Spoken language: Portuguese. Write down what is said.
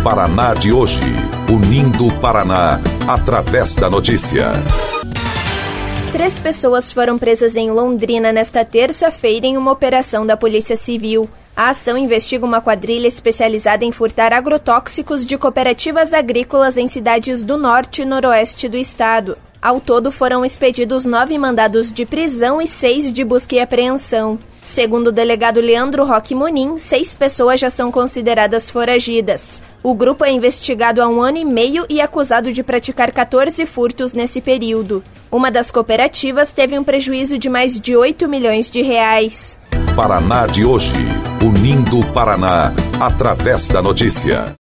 Paraná de hoje, unindo o Paraná através da notícia. 3 pessoas foram presas em Londrina nesta terça-feira em uma operação da Polícia Civil. A ação investiga uma quadrilha especializada em furtar agrotóxicos de cooperativas agrícolas em cidades do norte e noroeste do estado. Ao todo foram expedidos 9 mandados de prisão e 6 de busca e apreensão. Segundo o delegado Leandro Roque Munim, 6 pessoas já são consideradas foragidas. O grupo é investigado há 1 ano e meio e acusado de praticar 14 furtos nesse período. Uma das cooperativas teve um prejuízo de mais de 8 milhões de reais. Paraná de hoje, unindo o Paraná através da notícia.